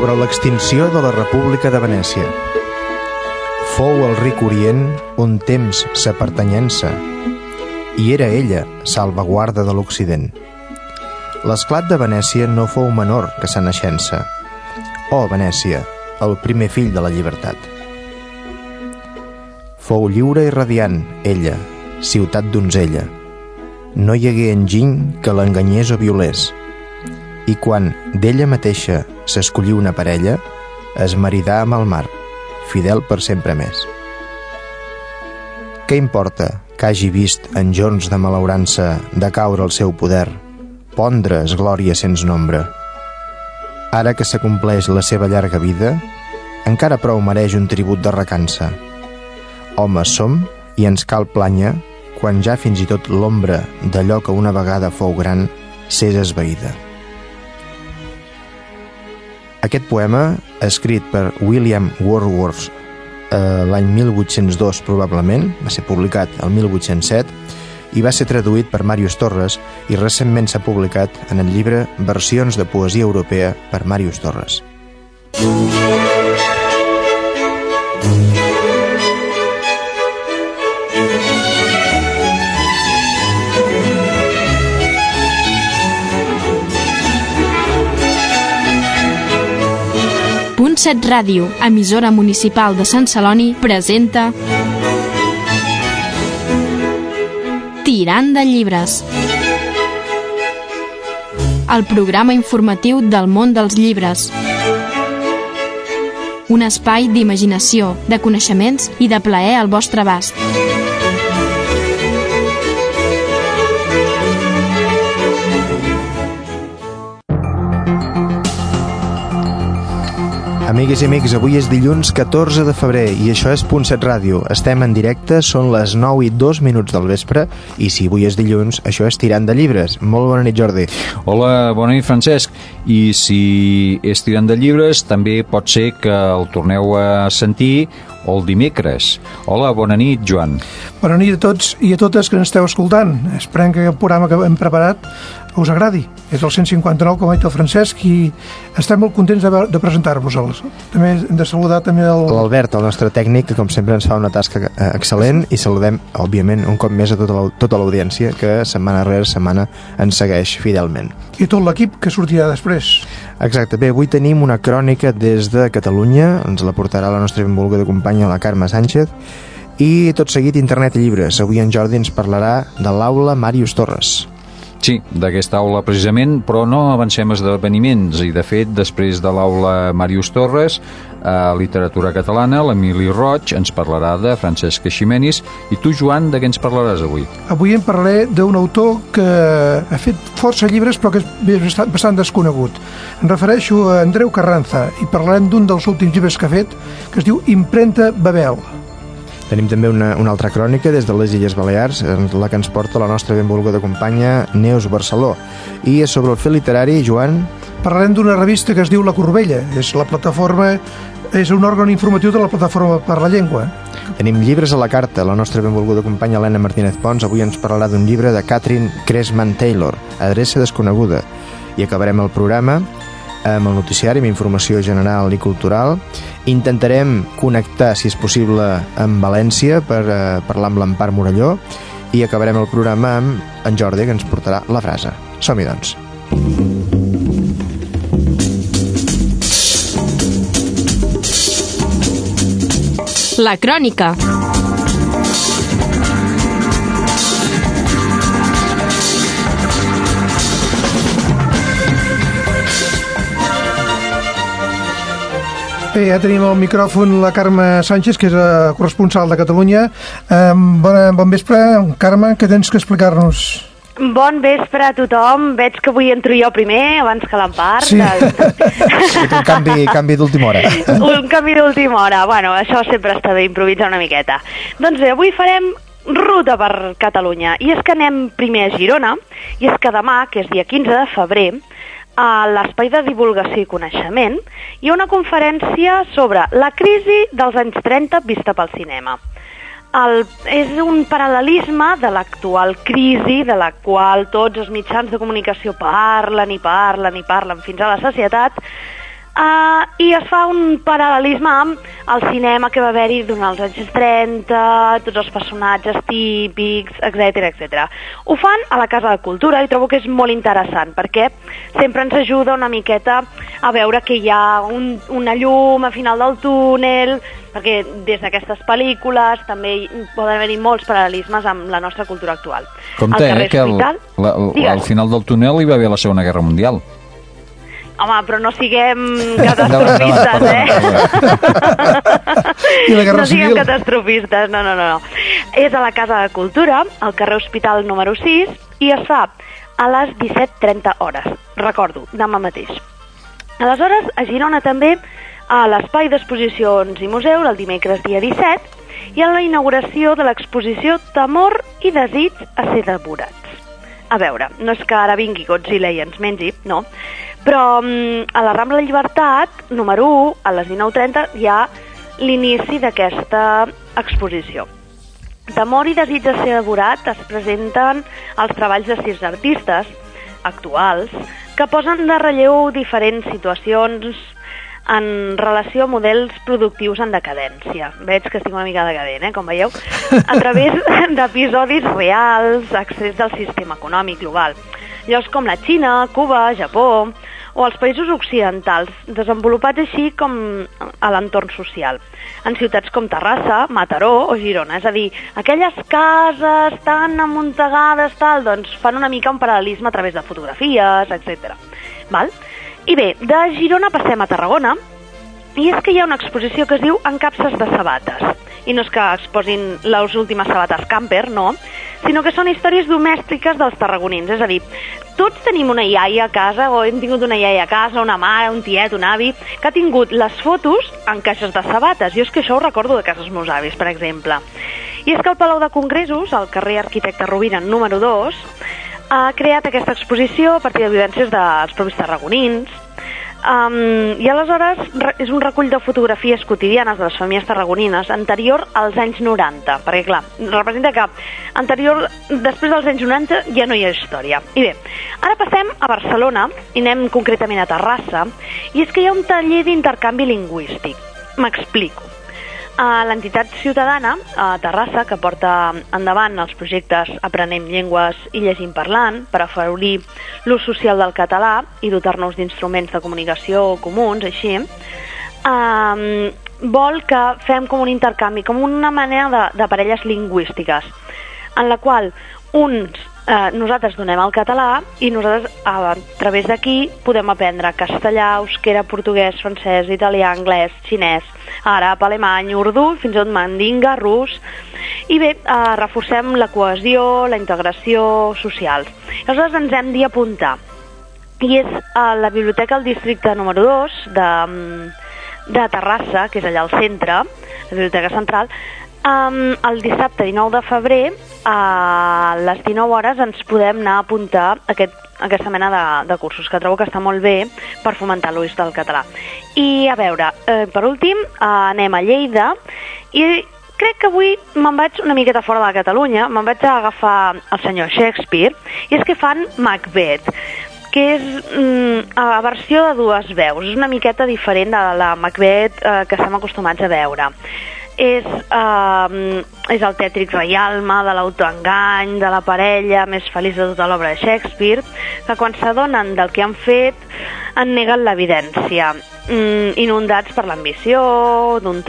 sobre l'extinció de la República de Venècia. Fou el ric Orient un temps sa pertanyença, i era ella salvaguarda de l'Occident. L'esclat de Venècia no fou menor que sa naixença. Oh, Venècia, el primer fill de la llibertat. Fou lliure i radiant, ella, ciutat donzella. No hi hagué enginy que l'enganyés o violés. I quan d'ella mateixa s'escollí una parella, es maridà amb el mar, fidel per sempre més. Què importa que hagi vist en jorns de malaurança decaure el seu poder, pondre es glòria sens nombre? Ara que s'acompleix la seva llarga vida, encara prou mereix un tribut de recança. Homes som i ens cal planya quan ja fins i tot l'ombra d'allò que una vegada fou gran s'és esvaïda. Aquest poema, escrit per William Wordsworth l'any 1802 probablement, va ser publicat el 1807 i va ser traduït per Màrius Torres i recentment s'ha publicat en el llibre Versions de poesia europea per Màrius Torres. Punt 7 Ràdio, emissora municipal de Sant Celoni, presenta Tirant de llibres, el programa informatiu del món dels llibres. Un espai d'imaginació, de coneixements i de plaer al vostre abast. Amigues i amics, avui és dilluns 14 de febrer i això és Punt 7 Ràdio. Estem en directe, són les 9 i 2 minuts del vespre i si avui és dilluns, això és Tirant de llibres. Molt bona nit, Jordi. Hola, bona nit, Francesc. I si és Tirant de llibres, també pot ser que el torneu a sentir o el dimecres. Hola, bona nit, Joan. Bona nit a tots i a totes que ens esteu escoltant. Esperem que el programa que hem preparat us agradi. És el 159, com ha dit el Francesc, i estem molt contents de presentar-vos-els. També hem de saludar també l'Albert, el nostre tècnic, que com sempre ens fa una tasca excel·lent, i saludem, òbviament, un cop més a tota l'audiència que setmana rere setmana ens segueix fidelment. I tot l'equip que sortirà després. Exacte. Bé, avui tenim una crònica des de Catalunya, ens la portarà la nostra benvolguda companya, la Carme Sánchez, i tot seguit Internet i llibres. Avui en Jordi ens parlarà de l'aula Màrius Torres. Sí, d'aquesta aula precisament, però no avancem esdeveniments i de fet després de l'aula Màrius Torres a Literatura Catalana l'Emili Roig ens parlarà de Francesc Eiximenis i tu, Joan, de què ens parlaràs avui? Avui em parlaré d'un autor que ha fet força llibres però que és bastant desconegut. Em refereixo a Andreu Carranza i parlarem d'un dels últims llibres que ha fet que es diu Imprenta Babel. Tenim també una altra crònica des de les Illes Balears, la que ens porta la nostra benvolguda companya Neus Barceló. I sobre el fet literari, Joan? Parlarem d'una revista que es diu La Corbella. És un òrgan informatiu de la Plataforma per la Llengua. Tenim llibres a la carta. La nostra benvolguda companya Helena Martínez Pons avui ens parlarà d'un llibre de Catherine Cressman Taylor, Adreça desconeguda. I acabarem el programa amb el noticiari, amb informació general i cultural. Intentarem connectar, si és possible, amb València per parlar amb l'Empar Morelló i acabarem el programa amb en Jordi, que ens portarà la frase. Som-hi, doncs. La crònica. Bé, ja tenim al micròfon la Carme Sánchez, que és la corresponsal de Catalunya. Bon vespre, Carme, què tens que explicar-nos? Bon vespre a tothom. Veig que avui entro jo primer, abans que l'Empar. Sí, un canvi d'última hora. Un canvi d'última hora. Bueno, això sempre està bé, improvisar una miqueta. Doncs bé, avui farem ruta per Catalunya. I és que anem primer a Girona, i és que demà, que és dia 15 de febrer, a l'Espai de Divulgació i Coneixement hi ha una conferència sobre la crisi dels anys 30 vista pel cinema. És un paral·lelisme de l'actual crisi de la qual tots els mitjans de comunicació parlen fins a la sacietat, I es fa un paral·lelisme amb el cinema que va haver-hi durant els anys 30, tots els personatges típics, etc. Ho fan a la Casa de Cultura i trobo que és molt interessant perquè sempre ens ajuda una miqueta a veure que hi ha una llum al final del túnel, perquè des d'aquestes pel·lícules també poden haver-hi molts paral·lelismes amb la nostra cultura actual. Compte, que al final del túnel hi va haver la Segona Guerra Mundial. Home, però no siguem catastrofistes, I la Guerra no siguem Civil? catastrofistes, no. És a la Casa de Cultura, al carrer Hospital número 6, i es fa a les 17:30 hores, recordo, demà mateix. Aleshores, a Girona també, a l'Espai d'Exposicions i Museus, el dimecres dia 17, hi ha la inauguració de l'exposició Temor i desig a ser devorats. A veure, no és que ara vingui Godzilla i ens mengi, no, però a la Rambla Llibertat, número 1, a les 19:30, hi ha l'inici d'aquesta exposició. Temor i desig a ser devorat es presenten els treballs de 6 artistes actuals que posen de relleu diferents situacions en relació a models productius en decadència. Veig que estic una mica decadent, com veieu, a través d'episodis reals, extrets del sistema econòmic global. Llocs com la Xina, Cuba, Japó o els països occidentals, desenvolupats així com a l'entorn social, en ciutats com Terrassa, Mataró o Girona. És a dir, aquelles cases tan amuntegades, doncs fan una mica un paral·lelisme a través de fotografies, etc. Val? I bé, de Girona passem a Tarragona, i és que hi ha una exposició que es diu Encapses de sabates. I no és que exposin les últimes sabates camper, no, sinó que són històries domèstiques dels tarragonins. És a dir, tots tenim una iaia a casa, o hem tingut una iaia a casa, una mare, un tiet, un avi, que ha tingut les fotos en caixes de sabates. Jo és que això ho recordo de casa dels meus avis, per exemple. I és que el Palau de Congressos, al carrer Arquitecte Rovira número 2, ha creat aquesta exposició a partir de vivències dels propis tarragonins, i aleshores és un recull de fotografies quotidianes de les famílies tarragonines anterior als anys 90, perquè clar, representa que després dels anys 90 ja no hi ha història. I bé, ara passem a Barcelona i anem concretament a Terrassa, i és que hi ha un taller d'intercanvi lingüístic. M'explico. L'entitat ciutadana a Terrassa, que porta endavant els projectes Aprenem Llengües i Llegim Parlant per afavorir l'ús social del català i dotar-nos d'instruments de comunicació comuns, així, vol que fem com un intercanvi, com una mena de parelles lingüístiques, en la qual nosaltres donem el català i nosaltres a través d'aquí podem aprendre castellà, euskera, portuguès, francès, italià, anglès, xinès, àrab, alemany, urdú, fins i tot mandinga, rus. I bé, reforcem la cohesió, la integració social. Aleshores ens hem d'apuntar. I és a la biblioteca del districte número 2 de Terrassa, que és allà al centre, la biblioteca central. El dissabte 19 de febrer a les 19 hores ens podem anar a apuntar aquesta mena de cursos, que trobo que està molt bé per fomentar l'ús del català. I a veure, per últim anem a Lleida, i crec que avui me'n vaig una miqueta fora de Catalunya, me'n vaig a agafar el senyor Shakespeare, i és que fan Macbeth, que és a versió de 2 veus, és una miqueta diferent de la Macbeth que estem acostumats a veure. És el tètric reialme de l'autoengany, de la parella més feliç de tota l'obra de Shakespeare, que quan s'adonen del que han fet en neguen l'evidència, inundats per l'ambició d'un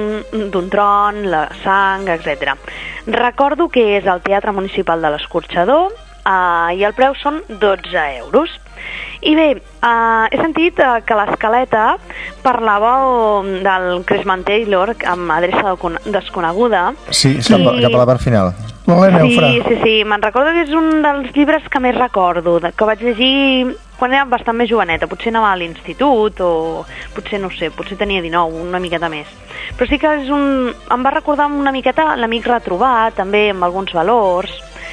tron, la sang, etc. Recordo que és al Teatre Municipal de l'Escorxador i el preu són 12 euros. I bé, he sentit que l'Escaleta parlava del Cresman Taylor amb adreça desconeguda. Sí, cap a la part final. Sí, me'n recordo que és un dels llibres que més recordo, que vaig llegir quan era bastant més joveneta, potser anava a l'institut o potser, no sé, potser tenia 19, una miqueta més. Però sí que em va recordar una miqueta l'Amic retrobat, també amb alguns valors,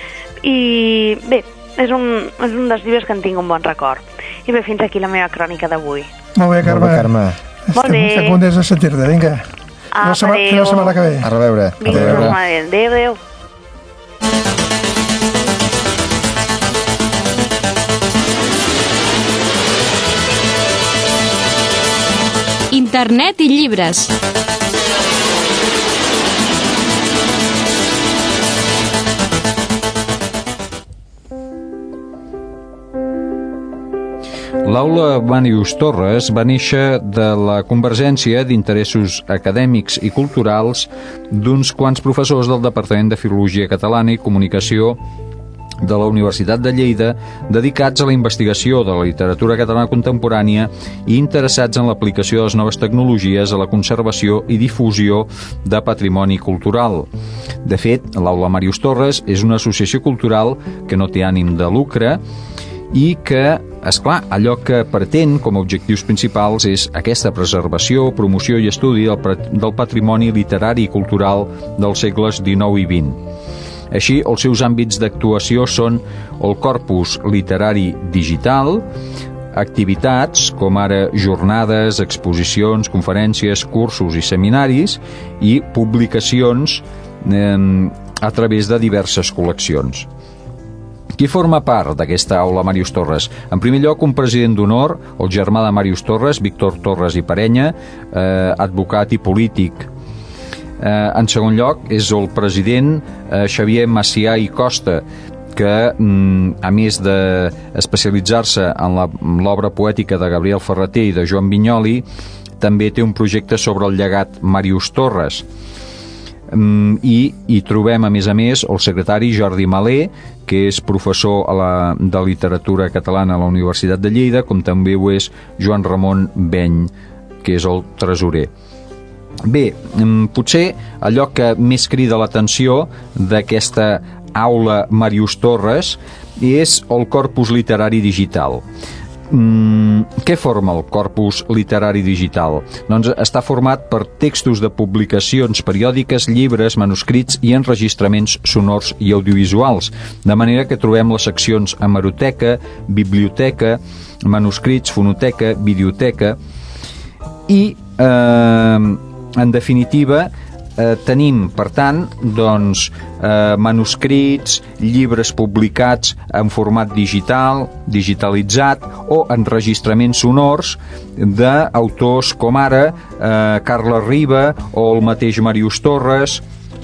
i bé, és un dels llibres que en tinc un bon record. I bé, fins aquí la meva crònica d'avui. Molt bé, Carme. Estem contents de sentir-te, vinga. Fins la setmana que ve. A reveure. Adéu. internet i llibres. L'Aula Màrius Torres va néixer de la convergència d'interessos acadèmics i culturals d'uns quants professors del Departament de Filologia Catalana i Comunicació de la Universitat de Lleida, dedicats a la investigació de la literatura catalana contemporània i interessats en l'aplicació de les noves tecnologies a la conservació i difusió de patrimoni cultural. De fet, l'Aula Màrius Torres és una associació cultural que no té ànim de lucre i que, esclar, allò que pretén com a objectius principals és aquesta preservació, promoció i estudi del patrimoni literari i cultural dels segles XIX i XX. Així, els seus àmbits d'actuació són el corpus literari digital, activitats com ara jornades, exposicions, conferències, cursos i seminaris i publicacions a través de diverses col·leccions. Qui forma part d'aquesta Aula Màrius Torres? En primer lloc, un president d'honor, el germà de Màrius Torres, Víctor Torres i Parenya, advocat i polític. En segon lloc, és el president Xavier Macià i Costa, que, a més d'especialitzar-se en l'obra poètica de Gabriel Ferrater i de Joan Vinyoli, també té un projecte sobre el llegat Màrius Torres. I hi trobem, a més, el secretari Jordi Malé, que és professor de literatura catalana a la Universitat de Lleida, com també ho és Joan Ramon Beny, que és el tresorer. Bé, potser allò que més crida l'atenció d'aquesta Aula Màrius Torres és el corpus literari digital. Què forma el corpus literari digital? Doncs està format per textos de publicacions periòdiques, llibres, manuscrits i enregistraments sonors i audiovisuals, de manera que trobem les seccions hemeroteca, biblioteca, manuscrits, fonoteca, videoteca i, en definitiva, tenim, per tant, manuscrits, llibres publicats en format digital, digitalitzat, o enregistraments sonors d'autors com ara Carles Riba o el mateix Màrius Torres,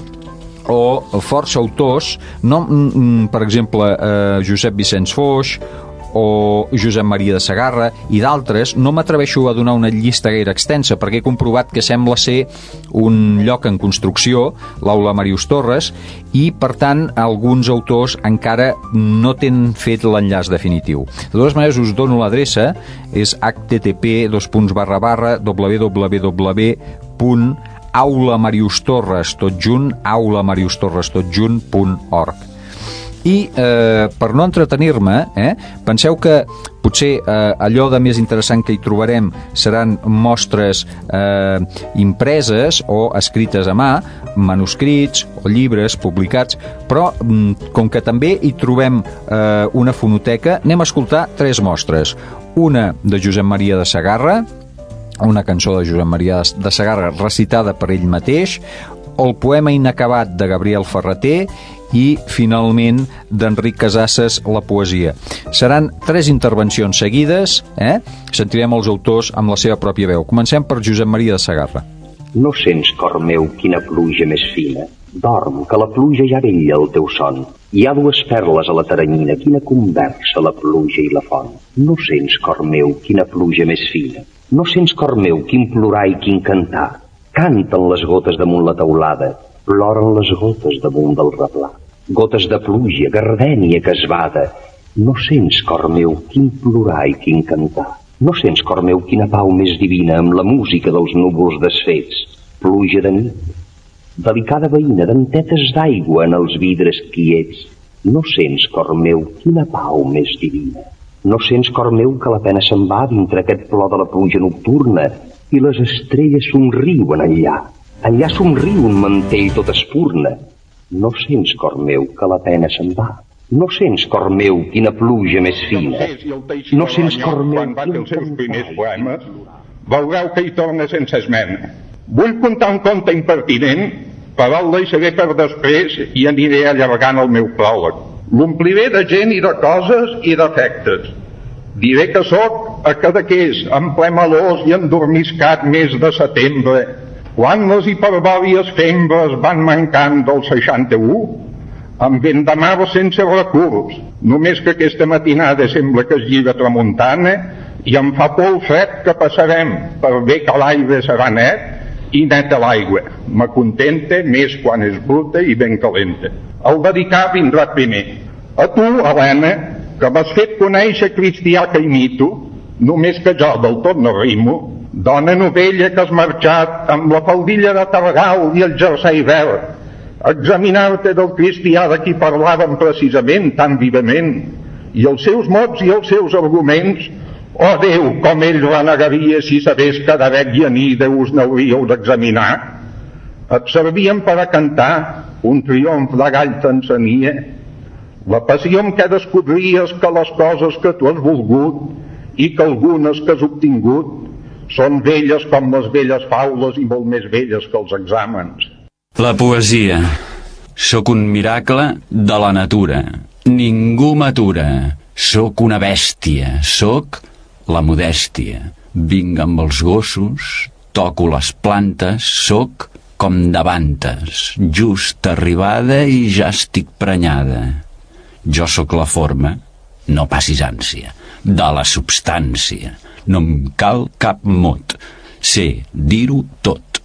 o força autors, per exemple, Josep Vicenç Foix o Josep Maria de Segarra i d'altres. No m'atreveixo a donar una llista gaire extensa perquè he comprovat que sembla ser un lloc en construcció, l'Aula Màrius Torres, i per tant alguns autors encara no tenen fet l'enllaç definitiu. De totes maneres, us dono l'adreça, és www.aulamariustorres.org. I per no entretenir-me, penseu que potser allò de més interessant que hi trobarem seran mostres impreses o escrites a mà, manuscrits o llibres publicats, però com que també hi trobem una fonoteca, anem a escoltar 3 mostres. Una de Josep Maria de Segarra, una cançó de Josep Maria de Segarra recitada per ell mateix, el poema inacabat de Gabriel Ferrater i, finalment, d'Enric Casasses, la poesia. Seran 3 intervencions seguides, sentirem els autors amb la seva pròpia veu. Comencem per Josep Maria de Segarra. No sents, cor meu, quina pluja més fina. Dorm, que la pluja ja vella el teu son. Hi ha 2 perles a la teranyina, quina conversa la pluja i la font. No sents, cor meu, quina pluja més fina. No sents, cor meu, quin plorar i quin cantar. Canten les gotes damunt la teulada, ploren les gotes damunt del replà. Gotes de pluja, gardènia casbada. No sents, cor meu, quin plorar i quin cantar. No sents, cor meu, quina pau més divina amb la música dels núvols desfets. Pluja de nit, delicada veïna d'antetes d'aigua en els vidres quiets. No sents, cor meu, quina pau més divina. No sents, cor meu, que la pena se'n va dintre aquest plor de la pluja nocturna i les estrelles somriuen enllà. Enllà somriu un mantell tot espurna. No sents, cor meu, que la pena se'n va. No sents, cor meu, quina pluja més fina. No sents, cor meu, quan va fer els seus primers poemes, veureu que hi torna sense esmena. Vull contar un conte impertinent, però el deixaré per després i aniré allargant el meu pròleg. L'ompliré de gent i de coses i d'efectes. Diré que sóc a Cadaqués, en ple melós i endormiscat mes de setembre, quan les hiperbòries fembres van mancant del 61, amb vent de mar sense recurs, només que aquesta matinada sembla que es lliga tramuntana i em fa por el fred que passarem, per bé que l'aire serà net i neta l'aigua. M'acontenta més quan és bruta i ben calenta. El dedicar vindrà primer. A tu, Helena, que m'has fet conèixer cristià que imito, només que jo del tot no rimo, dona novella que has marxat amb la faldilla de Targal i el jersei verd, examinar-te del cristià de qui parlaven precisament tan vivament, i els seus mots i els seus arguments, oh Déu, com ell renegaria si sabés que de vec i anida us n'hauríeu d'examinar. Et servien per a cantar un triomf de gall t'ensenia, la passió amb què descobries que les coses que tu has volgut i que algunes que has obtingut són velles com les velles faules i molt més velles que els exàmens. La poesia. Sóc un miracle de la natura. Ningú m'atura. Sóc una bèstia. Sóc la modèstia. Vinc amb els gossos, toco les plantes, sóc com davantes, just arribada i ja estic prenyada. Jo sóc la forma, no passis ànsia, de la substància. No em cal cap mot. Sé dir-ho tot.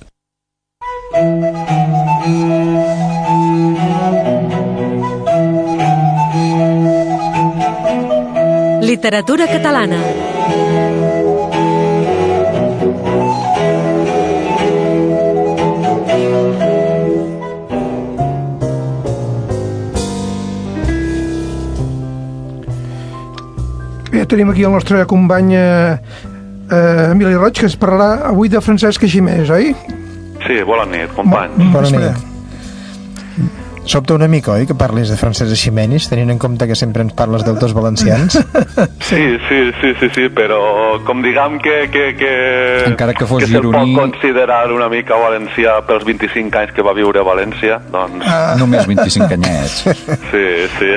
Literatura catalana. Bé, tenim aquí el nostre company Emili Roig, que es parlarà avui de Francesc Eiximenis, oi? Sí, bona nit, company. Bona nit. Sobta una mica, oi, que parlis de Francesc Eiximenis, tenint en compte que sempre ens parles d'autors valencians? Sí, però com diguem que encara que fos que se'l gironí... pot considerar una mica valencià pels 25 anys que va viure a València, doncs... Només 25 anyets. Sí.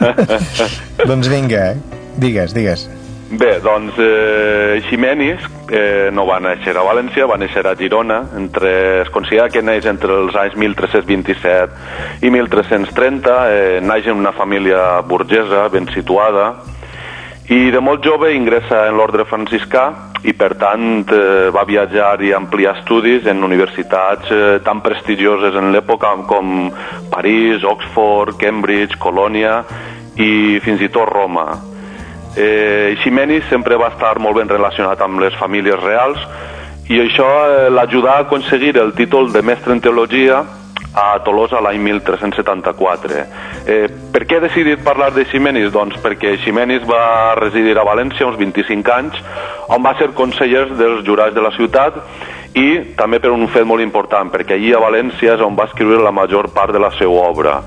Doncs vinga, digues. Bé, doncs Eiximenis no va néixer a València, va néixer a Girona. Es considera que neix entre els anys 1327 i 1330. Naix en una família burgesa ben situada i de molt jove ingressa en l'ordre franciscà i per tant va viatjar i ampliar estudis en universitats tan prestigioses en l'època com París, Oxford, Cambridge, Colònia i fins i tot Roma. Eiximenis sempre va estar molt ben relacionat amb les famílies reals i això l'ajudà a aconseguir el títol de mestre en teologia a Tolosa l'any 1374. Per què he decidit parlar d'Eiximenis? Doncs perquè Eiximenis va residir a València uns 25 anys, on va ser conseller dels jurats de la ciutat i també per un fet molt important, perquè allí a València és on va escriure la major part de la seva obra.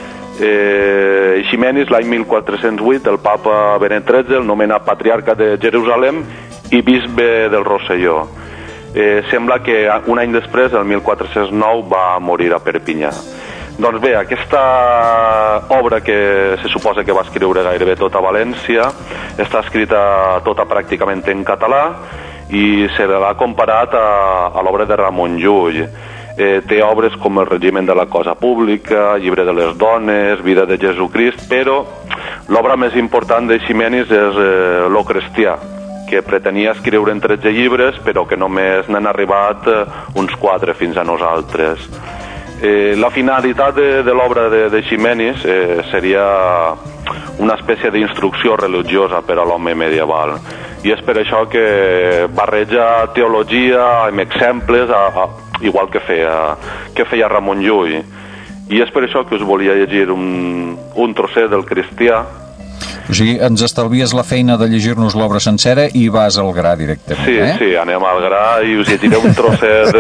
Eiximenis l'any 1408 el papa Benet XIII el nomena patriarca de Jerusalem i bisbe del Rosselló. Sembla que un any després, el 1409, va morir a Perpinyà. Doncs bé, aquesta obra que se suposa que va escriure gairebé tota València està escrita tota pràcticament en català i se l'ha comparat a l'obra de Ramon Llull. Té obres com El regiment de la cosa pública, Llibre de les dones, Vida de Jesucrist, però l'obra més important d'Eiximenis és Lo cristià, que pretenia escriure en 13 llibres, però que només n'han arribat uns 4 fins a nosaltres. La finalitat de l'obra d'Eiximenis seria una espècie d'instrucció religiosa per a l'home medieval. I és per això que barreja teologia amb exemples, igual que feia Ramon Llull. I és per això que us volia llegir un trosset del cristià. O sigui, ens estalvies la feina de llegir-nos l'obra sencera i vas al gra directament, Sí, anem al gra i us llegiré un trosset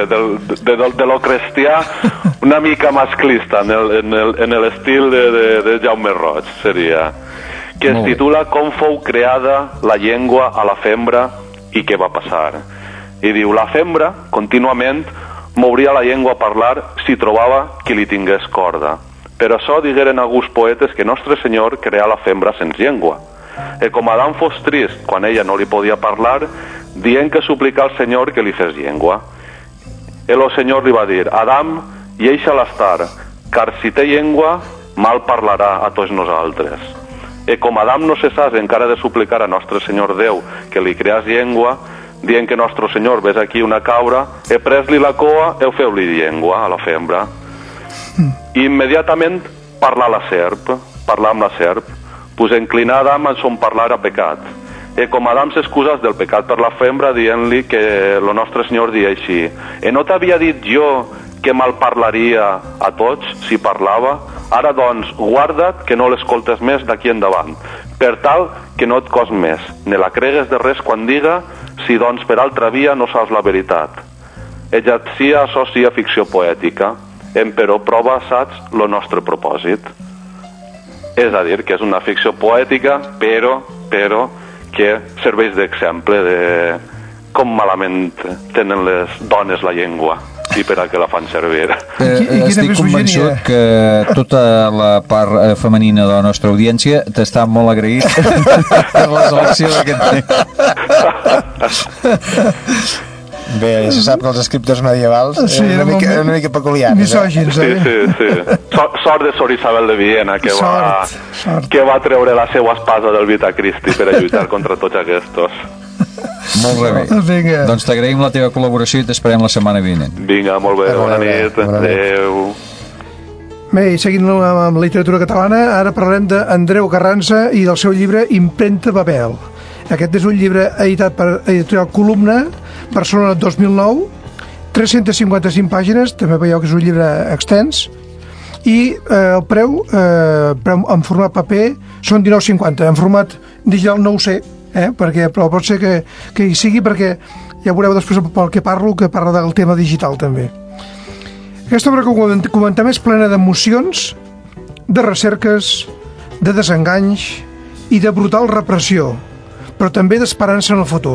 de lo cristià una mica masclista, en l'estil de Jaume Roig, seria, que es titula Com fou creada la llengua a la fembra i què va passar. I diu, la fembra, contínuament, mouria la llengua a parlar si trobava qui li tingués corda. Per això digueren alguns poetes que Nostre Senyor creà la fembra sense llengua. Com Adam fos trist quan ella no li podia parlar, dient que suplica al Senyor que li fes llengua. El Senyor li va dir: Adam, deixa-la estar, car si té llengua, mal parlarà a tots nosaltres. Com Adam no cessàs encara de suplicar a nostre Senyor Déu que li creàs llengua, dient que nostre Senyor ves aquí una cabra, pres-li la coa, feu-li llengua a la fembra. I immediatament parlar amb la serp, pues inclinar Adam en son parlar a pecat. Com Adam s'excusàs del pecat per la fembra, dient-li que el nostre Senyor dia així: no t'havia dit jo que mal parlaria a tots si parlava? Ara doncs, guarda't que no l'escoltes més d'aquí endavant, per tal que no et cos més, ne la cregues de res quan diga, si doncs per altra via no saps la veritat. Ja sia això sia ficció poètica, però prova, saps, lo nostre propòsit. És a dir, que és una ficció poètica, però que serveix d'exemple de com malament tenen les dones la llengua i per a què la fan servir. Estic convençut que tota la part femenina de la nostra audiència t'està molt agraït per la selecció d'aquest tema. Bé, ja se sap que els escriptors medievals eren una mica peculiars. Misògins, Sí. Sort de Sor Isabel de Viena, que va treure la seva espasa del Vita Christi per a lluitar contra tots aquests. Molt bé. Vinga. Doncs t'agraïm la teva col·laboració i t'esperem la setmana vinent. Vinga, molt bé, bona nit. Adéu. Bé, i seguint amb la literatura catalana, ara parlarem d'Andreu Carranza i del seu llibre Impremta Babel. Aquest és un llibre editat per Editorial Columna, Barcelona 2009, 355 pàgines, també veieu que és un llibre extens, i el preu en format paper són 19,50, en format digital no ho sé, però pot ser que hi sigui, perquè ja veureu després pel que parla del tema digital també. Aquesta obra que comentem és plena d'emocions, de recerques, de desenganys i de brutal repressió, però també d'esperança en el futur.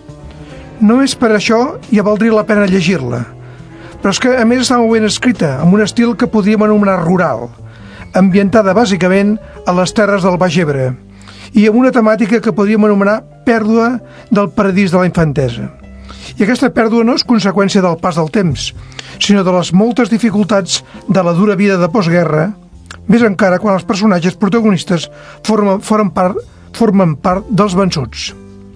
Només per això ja valdria la pena llegir-la, però és que a més està molt ben escrita, amb un estil que podríem anomenar rural, ambientada bàsicament a les terres del Baix Ebre, i amb una temàtica que podríem anomenar pèrdua del paradís de la infantesa. I aquesta pèrdua no és conseqüència del pas del temps, sinó de les moltes dificultats de la dura vida de postguerra, més encara quan els personatges protagonistes formen part dels vençuts.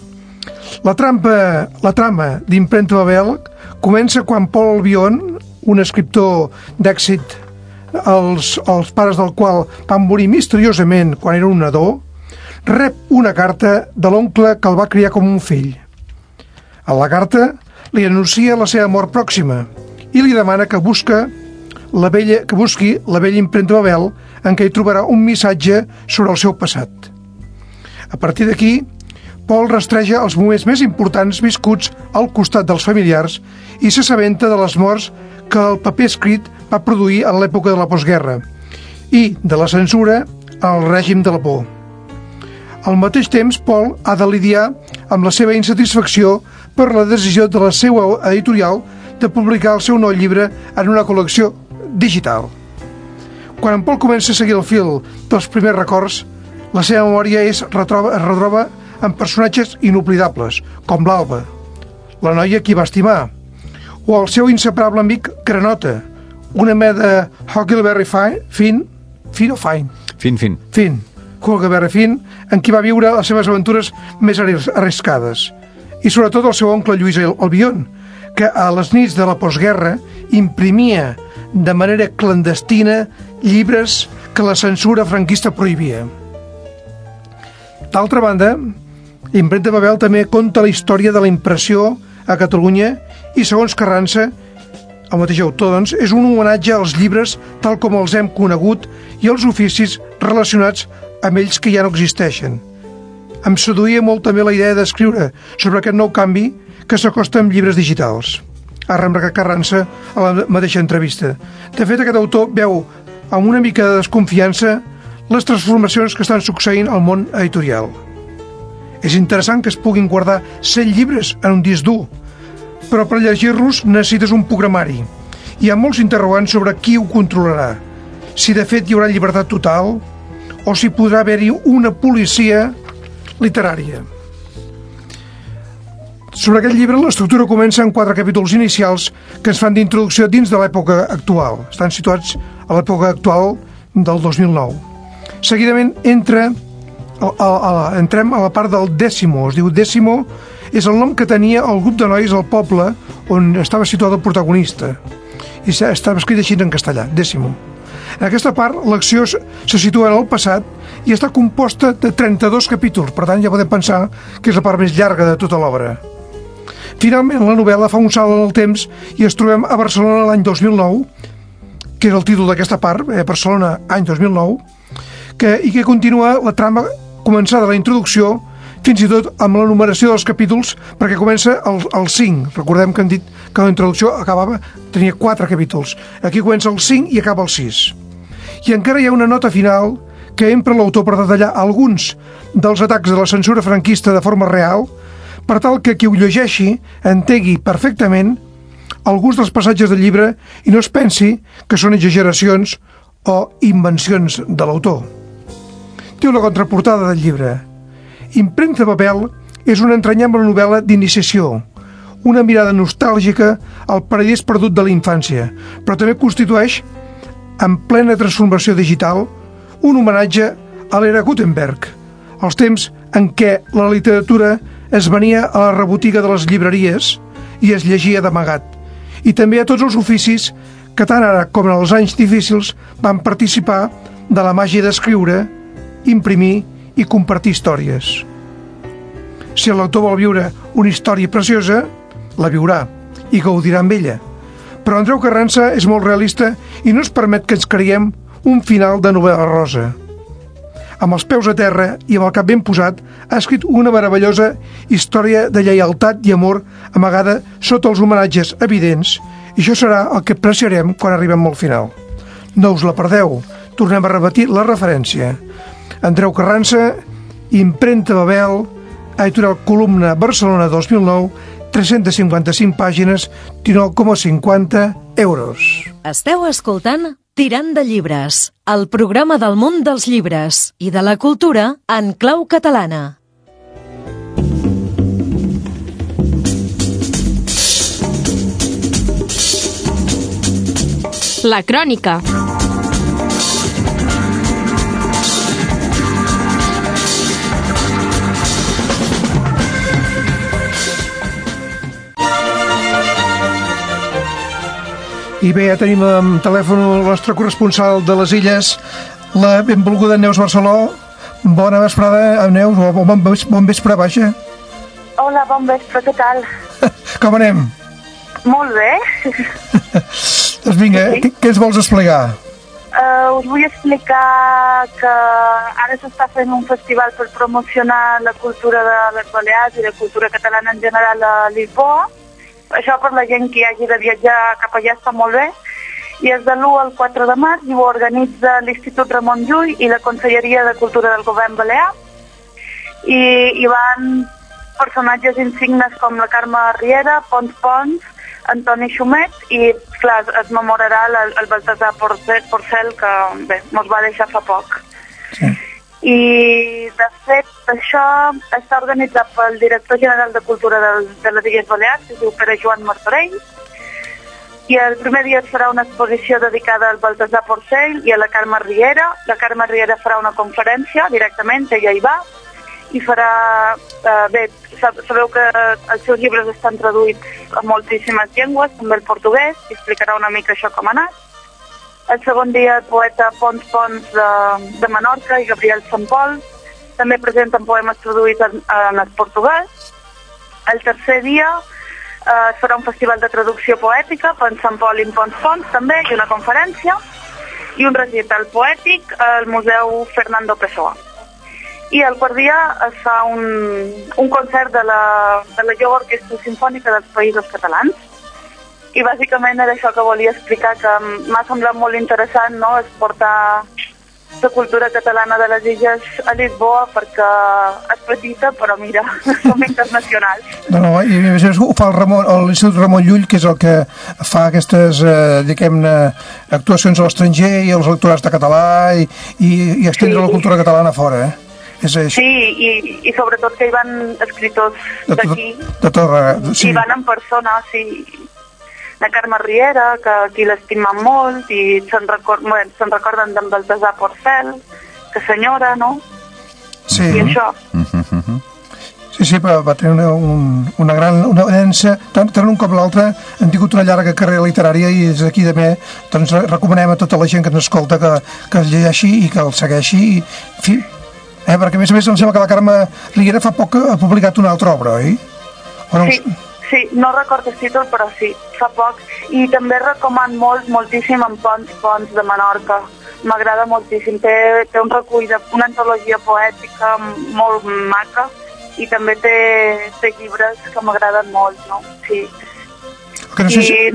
La trama d'Impremta Babel comença quan Paul Albion, un escriptor d'èxit, els pares del qual van morir misteriosament quan era un nadó, rep una carta de l'oncle que el va criar com un fill. A la carta li anuncia la seva mort pròxima i li demana que busqui la vella Impremta Babel, en què hi trobarà un missatge sobre el seu passat. A partir d'aquí, Paul rastreja els moments més importants viscuts al costat dels familiars i s'assabenta de les morts que el paper escrit va produir en l'època de la postguerra i de la censura al règim de la por. Al mateix temps, Paul ha de lidiar amb la seva insatisfacció per la decisió de la seva editorial de publicar el seu nou llibre en una col·lecció digital. Quan en Paul comença a seguir el fil dels primers records, la seva memòria es retroba amb personatges inoblidables, com l'Alba, la noia qui va estimar, o el seu inseparable amic Granota, una mena de Huckleberry Finn, Huckleberry Finn, en qui va viure les seves aventures més arriscades, i sobretot el seu oncle Lluís Albion, que a les nits de la postguerra imprimia de manera clandestina llibres que la censura franquista prohibia. D'altra banda, Impremta Babel també conta la història de la impressió a Catalunya i, segons Carranza, el mateix autor, doncs, és un homenatge als llibres tal com els hem conegut i als oficis relacionats amb ells que ja no existeixen. Em seduïa molt també la idea d'escriure sobre aquest nou canvi que s'acosta amb llibres digitals. Ha remarcat Carranza a la mateixa entrevista. De fet, aquest autor veu amb una mica de desconfiança les transformacions que estan succeint al món editorial. És interessant que es puguin guardar 100 llibres en un disc dur, però per llegir-los necessites un programari. Hi ha molts interrogants sobre qui ho controlarà, si de fet hi haurà llibertat total o si podrà haver-hi una policia literària. Sobre aquest llibre, l'estructura comença en 4 capítols inicials que ens fan d'introducció dins de l'època actual. Estan situats a l'època actual del 2009. Seguidament entrem a la part del Décimo. Es diu Décimo, és el nom que tenia el grup de nois al poble on estava situat el protagonista. I estava escrit així en castellà, Décimo. En aquesta part, l'acció se situa en el passat i està composta de 32 capítols, per tant ja podem pensar que és la part més llarga de tota l'obra. Finalment, la novel·la fa un salt en el temps i ens trobem a Barcelona l'any 2009, que és el títol d'aquesta part, Barcelona, any 2009, i que continua la trama començada a la introducció, fins i tot amb la numeració dels capítols, perquè comença el 5. Recordem que hem dit que la introducció tenia 4 capítols. Aquí comença el 5 i acaba el 6. I encara hi ha una nota final que empra l'autor per detallar alguns dels atacs de la censura franquista de forma real, per tal que qui ho llegeixi entengui perfectament alguns dels passatges del llibre i no es pensi que són exageracions o invencions de l'autor. Té una contraportada del llibre. Impremta Babel és una entranyable novel·la d'iniciació, una mirada nostàlgica al paradís perdut de la infància, però també constitueix, en plena transformació digital, un homenatge a l'era Gutenberg, els temps en què la literatura es venia a la rebotiga de les llibreries i es llegia d'amagat, i també a tots els oficis que tant ara com en els anys difícils van participar de la màgia d'escriure, imprimir i compartir històries. Si l'autor vol viure una història preciosa, la viurà i gaudirà amb ella. Però Andreu Carranza és molt realista i no es permet que ens creiem un final de novel·la rosa. Amb els peus a terra i amb el cap ben posat, ha escrit una meravellosa història de lleialtat i amor amagada sota els homenatges evidents, i això serà el que apreciarem quan arribem al final. No us la perdeu, tornem a repetir la referència. Andreu Carranza, Impremta Babel, editorial Columna, Barcelona 2009, 355 pàgines, 19,50 euros. Esteu escoltant Tirant de llibres, el programa del món dels llibres i de la cultura en clau catalana. La crònica. I bé, ja tenim en telèfon el nostre corresponsal de les Illes, la benvolguda Neus Barceló. Bona vesprada, Neus, o bon vespre, vaja. Hola, bon vespre, què tal? Com anem? Molt bé. Doncs vinga, sí. Què ens vols explicar? Us vull explicar que ara s'està fent un festival per promocionar la cultura de les Balears i la cultura catalana en general a Lisboa. Això per la gent que hagi de viatjar cap allà està molt bé. I és de l'1 al 4 de març i ho organitza l'Institut Ramon Llull i la Conselleria de Cultura del Govern Balear. I hi van personatges insignes com la Carme Riera, Pons, Antoni Xumet i, clar, es memorarà el Baltasar Porcel, que bé, mos va deixar fa poc. Sí. I, de fet, això està organitzat pel director general de Cultura de les Illes Balears, que es diu Pere Joan Martorell, i el primer dia es farà una exposició dedicada al Baltasar Porcel i a la Carme Riera. La Carme Riera farà una conferència directament, ella hi va, i farà... bé, sabeu que els seus llibres estan traduïts a moltíssimes llengües, també el portuguès, i explicarà una mica això com ha anat. El segon dia el poeta Pons de Menorca i Gabriel Sant Pol també presenten poemes traduïts en el portuguès. El tercer dia es farà un festival de traducció poètica, Pons Sant Pol i Pons també, i una conferència, i un recital poètic al Museu Fernando Pessoa. I el quart dia es fa un concert de la jove orquestra simfònica dels Països Catalans. I bàsicament era això que volia explicar, que m'ha semblat molt interessant, no?, és portar la cultura catalana de les Illes a Lisboa, perquè és petita, però mira, som internacionals. No, i a més ho fa l'Institut Ramon Llull, que és el que fa aquestes, diguem-ne, actuacions a l'estranger i als lectorats de català i estendre la cultura catalana fora, Sí, i sobretot que hi van escriptors d'aquí, sí. I van en persona, sí. La Carme Riera, que aquí l'estimen molt, i se'n recorden d'en Baltasar Porcel, que senyora, no? Sí. I això. Sí, va tenir una gran audiència, tant un com l'altre han tingut una llarga carrera literària i des d'aquí també doncs, recomanem a tota la gent que ens escolta que el llegeixi i que el segueixi, en fi, perquè a més em sembla que la Carme Riera fa poc ha publicat una altra obra, oi? Sí, no recordo el títol, però sí, fa poc. I també recoman moltíssim en Pons de Menorca. M'agrada moltíssim. Té un recull d'una antologia poètica molt maca i també té llibres que m'agraden molt, no? Sí. Que no sé si...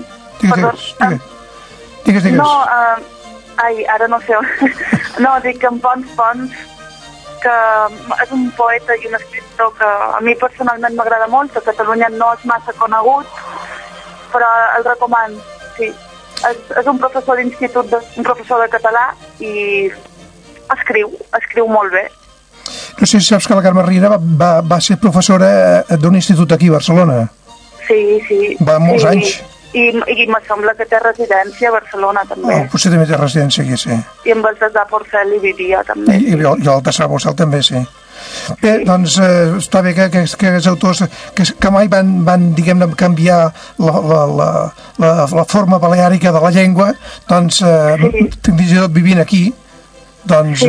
Digues. No, ara no sé. No, dic que en Pons, que és un poeta i un escriptor que a mi personalment m'agrada molt, que a Catalunya no és massa conegut, però el recomano, sí. És un professor d'institut, un professor de català i escriu molt bé. No sé si saps que la Carme Riera va ser professora d'un institut aquí a Barcelona. Sí. Va molts anys. I me sembla que té residència a Barcelona, també. Potser també té residència aquí, sí. I en Baltasar Porcel hi vivia, també. I el Baltasar Porcel també, sí. Bé, doncs està bé que aquests autors que mai van diguem-ne, canviar la forma baleàrica de la llengua, doncs, fins i tot vivint aquí, doncs...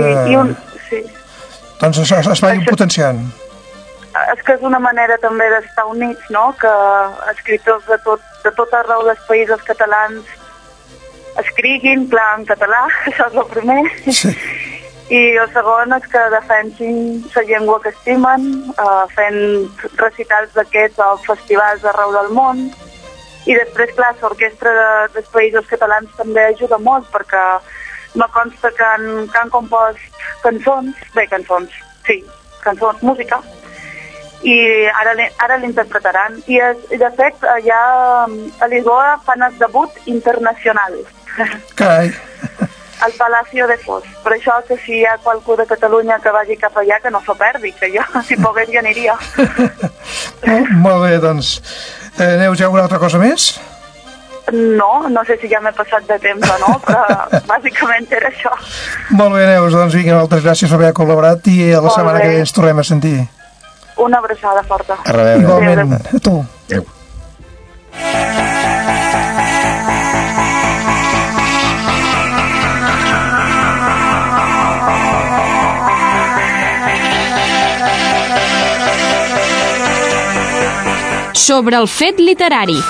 Doncs es va potenciant. És que és una manera també d'estar units, no? Que escriptors de tot arreu dels països catalans escriguin, clar, en català, això és el primer. Sí. I el segon és que defensin la llengua que estimen, fent recitals d'aquests o festivals arreu del món. I després, clar, l'orquestra dels països catalans també ajuda molt, perquè me consta que han compost cançons, música, i ara l'interpretaran. I de fet, allà a Lisboa fan el debut internacional. Carai! Al Palacio de Foix. Per això que si hi ha qualcú de Catalunya que vagi cap allà, que no s'ho perdi, que jo, si pogués, ja aniria. Molt bé, doncs. Neus, hi ha alguna altra cosa més? No sé si ja m'he passat de temps o no, però bàsicament era això. Molt bé, Neus, doncs vinga, moltes gràcies per haver col·laborat i a la setmana que ve ens tornem a sentir. Una abraçada forta. A reveure. Igualment, a tu. Adéu. Sobre el fet literari.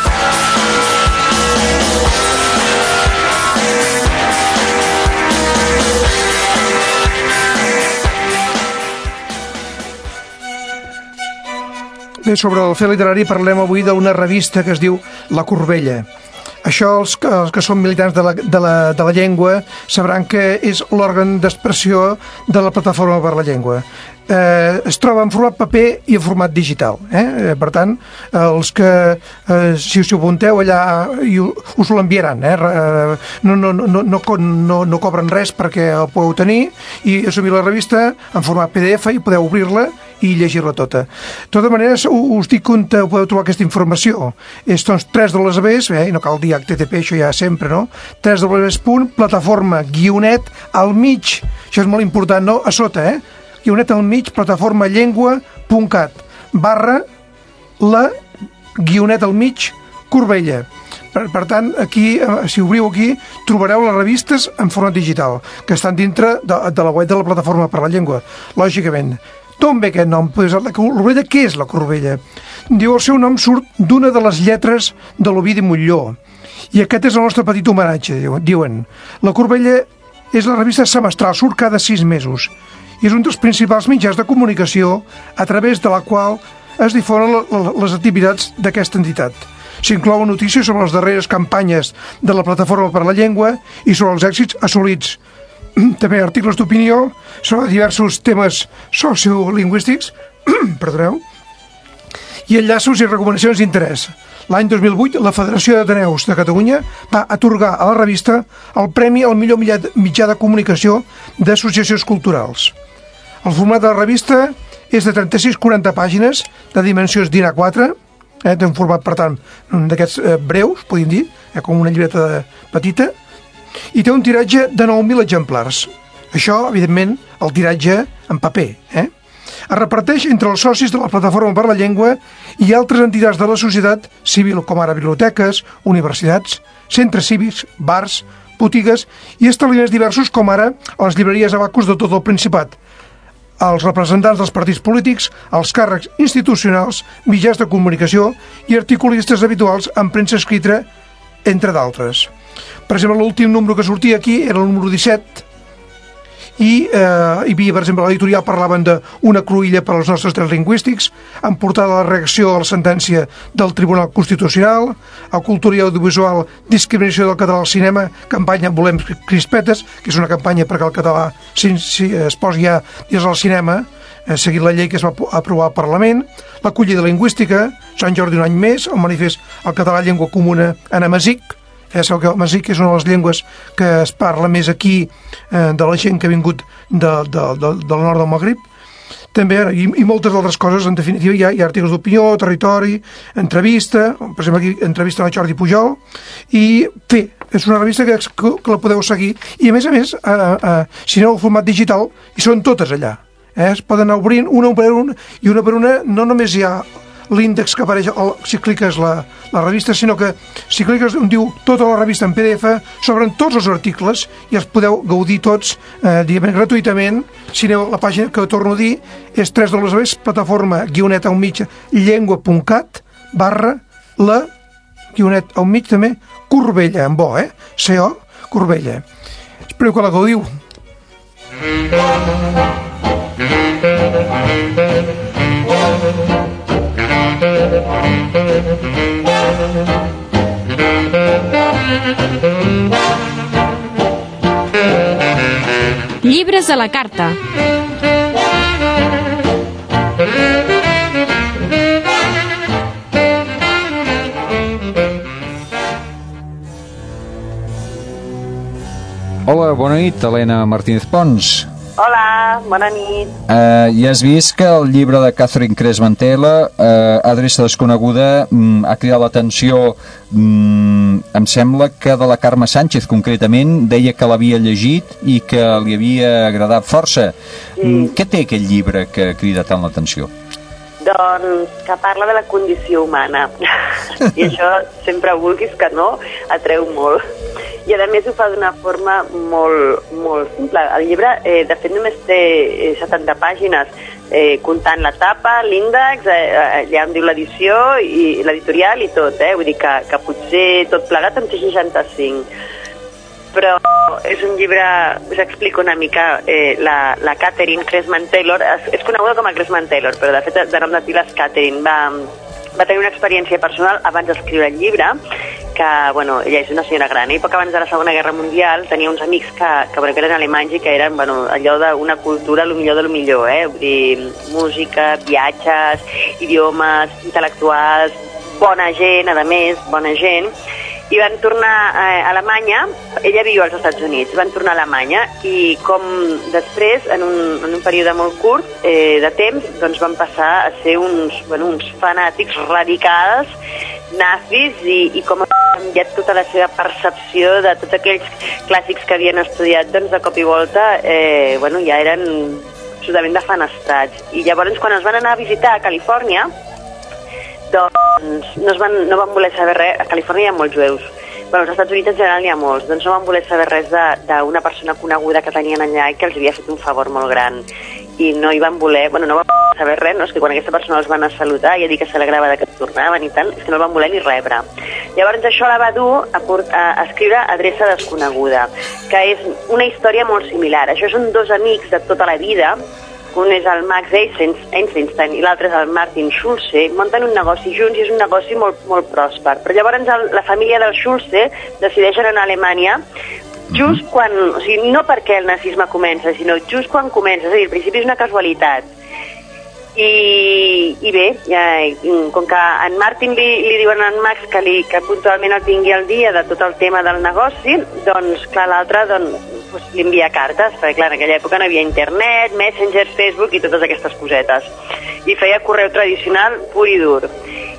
Bé, sobre el fet literari parlem avui d'una revista que es diu La Corbella. Això, els que són militants de la llengua sabran que és l'òrgan d'expressió de la Plataforma per la Llengua. Es troba en format paper i en format digital. Per tant, els que si us apunteu allà us l'enviaran. No cobren res perquè el podeu tenir i assumir la revista en format PDF i podeu obrir-la i llegir-la tota. De tota manera, us dic on podeu trobar aquesta informació. És doncs 3 www, i no cal dir HTTP, això ja sempre, no? 3 www.plataforma-al mig, això és molt important, no? A sota, guionet al mig, plataformallengua.cat /la _Corbella. Per tant, aquí, si obriu aquí, trobareu les revistes en format digital, que estan dintre de la web de la Plataforma per la Llengua, lògicament. D'on ve aquest nom? La Corbella, què és la Corbella? Diu, el seu nom surt d'una de les lletres de l'Ovidi Montllor, i aquest és el nostre petit homenatge, diuen. La Corbella és la revista semestral, surt cada 6 mesos, i és un dels principals mitjans de comunicació a través de la qual es difonen les activitats d'aquesta entitat. S'inclouen notícies sobre les darreres campanyes de la Plataforma per la Llengua i sobre els èxits assolits. També articles d'opinió sobre diversos temes sociolingüístics, perdoneu, i enllaços i recomanacions d'interès. L'any 2008, la Federació d'Ateneus de Catalunya va atorgar a la revista el Premi al millor mitjà de comunicació d'associacions culturals. El format de la revista és de 36-40 pàgines, de dimensions DIN A4, té un format, per tant, d'aquests breus, podríem dir, com una llibreta petita, i té un tiratge de 9.000 exemplars. Això, evidentment, el tiratge en paper. Es reparteix entre els socis de la Plataforma per la Llengua i altres entitats de la societat civil, com ara biblioteques, universitats, centres cívics, bars, botigues i establiments diversos, com ara les llibreries Abacus de tot el Principat, els representants dels partits polítics, els càrrecs institucionals, mitjans de comunicació i articulistes habituals en premsa escrita, entre d'altres. Per exemple, l'últim número que sortia aquí era el número 17 i hi havia, per exemple, l'editorial parlaven d'una cruïlla per als nostres drets lingüístics, en portada la reacció a la sentència del Tribunal Constitucional, a Cultura i Audiovisual, discriminació del català al cinema, campanya Volem Crispetes, que és una campanya perquè el català es posi ja dins del cinema, seguint la llei que es va aprovar al Parlament, l'acollida lingüística, Sant Jordi un any més, el manifest El català llengua comuna en Amazic. Sabeu que el amazic és una de les llengües que es parla més aquí de la gent que ha vingut del nord del Magrib. També, i moltes altres coses, en definitiva, hi ha articles d'opinió, territori, entrevista, per exemple aquí entrevista a Jordi Pujol, i és una revista que la podeu seguir, i a més, si aneu al format digital, hi són totes allà. Es poden anar obrint una per una, i una per una no només hi ha l'índex que apareix si cliques la revista, sinó que si cliques on diu tota la revista en PDF, s'obren tots els articles i els podeu gaudir tots gratuïtament. Si aneu a la pàgina que torno a dir és www.plataforma-llengua.cat/la-guionet també Corbella, amb O, CO, Corbella. Espero que la gaudiu. Llibres a la carta. Hola, bona nit, Helena Martínez Pons. Hola, bona nit. Ja has vist que el llibre de Catherine Cresman-Taylor, Adreça desconeguda, ha cridat l'atenció, em sembla que de la Carme Sánchez, concretament, deia que l'havia llegit i que li havia agradat força. Què té aquell llibre que crida tant l'atenció? Doncs que parla de la condició humana. I això, sempre vulguis que no, atreu molt. I a més ho fa d'una forma molt, molt simple. El llibre, de fet, només té 70 pàgines, comptant la tapa, l'índex, allà em diu l'edició i l'editorial i tot, vull dir que potser tot plegat en té 65. Però és un llibre, us explico una mica, la Catherine Cresman-Taylor, és coneguda com a Cresman-Taylor, però de fet de nom de pila és Catherine, va tenir una experiència personal abans d'escriure el llibre, que, bueno, ella és una senyora gran, i poc abans de la Segona Guerra Mundial tenia uns amics que eren alemanys i que eren, bueno, allò d'una cultura el millor de lo millor, vull dir, música, viatges, idiomes, intel·lectuals, bona gent, a més, bona gent, i van tornar a Alemanya. Ella viu als Estats Units, van tornar a Alemanya i com després, en un període molt curt de temps, doncs van passar a ser uns fanàtics radicals nazis i com ha canviat tota la seva percepció de tots aquells clàssics que havien estudiat, doncs de cop i volta ja eren absolutament defenestrats. I llavors quan es van anar a visitar a Califòrnia, doncs no van voler saber res. A Califòrnia hi ha molts jueus, bueno, als Estats Units en general n'hi ha molts, doncs no van voler saber res d'una persona coneguda que tenien allà i que els havia fet un favor molt gran, i no hi van voler, no van saber res, no? És que quan aquesta persona els van a saludar i a dir que s'alegrava que tornaven i tal, és que no el van voler ni rebre. Llavors això la va dur a escriure Adreça desconeguda, que és una història molt similar. Això són dos amics de tota la vida. Un és el Max Einstein i l'altre és el Martin Schulze, munten un negoci junts i és un negoci molt, molt pròsper. Però llavors la família del Schulze decideixen anar a Alemanya just quan, o sigui, no perquè el nazisme comença, sinó just quan comença, és a dir, al principi és una casualitat. I bé, com que en Martin li diuen a en Max que puntualment el tingui al dia de tot el tema del negoci, doncs clar, l'altre li envia cartes, perquè clar, en aquella època no hi havia internet, Messenger, Facebook i totes aquestes cosetes. I feia correu tradicional pur i dur.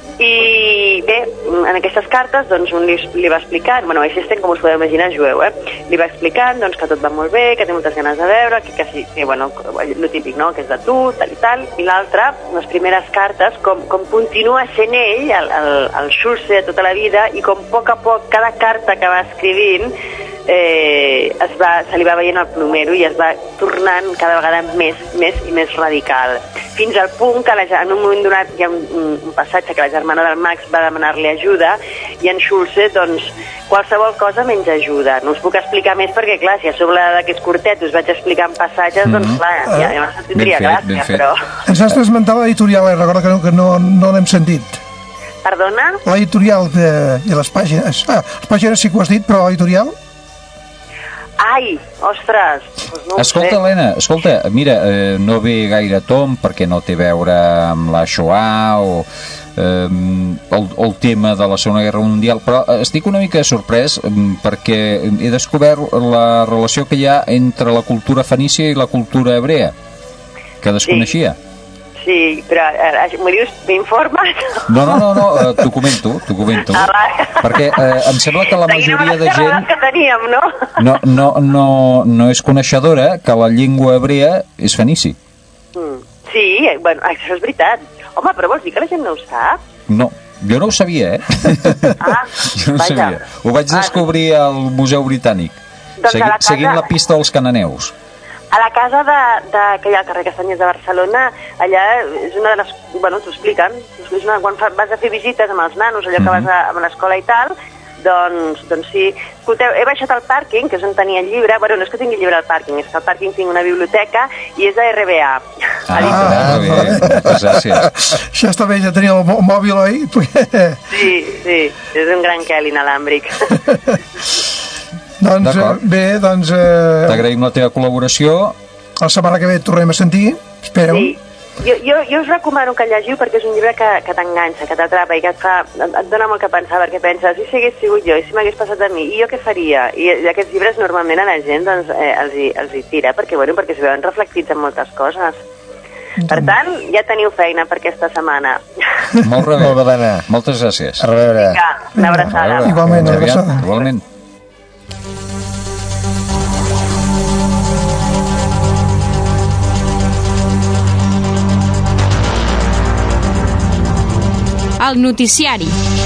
I bé, en aquestes cartes doncs un li va explicant, bueno, Eisenstein, com us podeu imaginar, jueu, li va explicant doncs, que tot va molt bé, que té moltes ganes de veure, que sí, bueno, el típic, no?, que és de tu, tal i tal, i l'altre, les primeres cartes, com continua sent ell, el Schulze de tota la vida, i com a poc, cada carta que va escrivint, se li va veient el plomero i es va tornant cada vegada més i més radical. Fins al punt que en un moment donat hi ha un passatge que la germana del Max va demanar-li ajuda i en Schulze, doncs, qualsevol cosa menys ajuda. No us puc explicar més perquè, clar, si a sobre d'aquests curtets us vaig explicant passatges, doncs, clar, ja no tindria gràcia, però... Ens has esmentat l'editorial, recorda que no l'hem sentit. Perdona? L'editorial i les pàgines. Les pàgines sí que ho has dit, però l'editorial... Ai, ostres, doncs no ho Escolta, sé. Helena, escolta, mira, no ve gaire tom perquè no té a veure amb la Shoah o el tema de la Segona Guerra Mundial, però estic una mica sorprès perquè he descobert la relació que hi ha entre la cultura fenícia i la cultura hebrea, que desconeixia. Sí, però m'ho dius, m'informes? No, t'ho comento, perquè em sembla que la majoria de gent que teníem, no? no és coneixedora que la llengua hebrea és fenici. Sí, bueno, això és veritat. Home, però vols dir que la gent no ho sap? No, jo no ho sabia, jo no ho sabia. Ho vaig descobrir al Museu Britànic, seguint la pista dels cananeus. A la casa que hi ha al carrer Castanyers de Barcelona, allà és una de les... Bueno, t'ho expliquen. Quan vas a fer visites amb els nanos, allò que vas a l'escola i tal, doncs sí. Escolteu, he baixat al pàrquing, que és on tenia el llibre. Bueno, no és que tingui el llibre al pàrquing, és que al pàrquing tinc una biblioteca i és de RBA. Bé, moltes gràcies. Ja està bé, ja tenia el mòbil, oi? Sí, és un gran Kelly inalàmbric. Doncs bé, doncs... T'agraïm la teva col·laboració. La setmana que ve et tornem a sentir, espero. Sí, jo us recomano que el llegiu perquè és un llibre que t'enganxa, que t'atrapa i que et dona molt que pensar, perquè penses, i si hagués sigut jo, i si m'hagués passat a mi, i jo què faria? I aquests llibres normalment a la gent doncs, els hi tira, perquè es veuen reflectits en moltes coses. Per tant, ja teniu feina per aquesta setmana. Molt bé, moltes gràcies. A reveure. Vinga, una abraçada. Igualment, una abraçada. Igualment. El noticiari.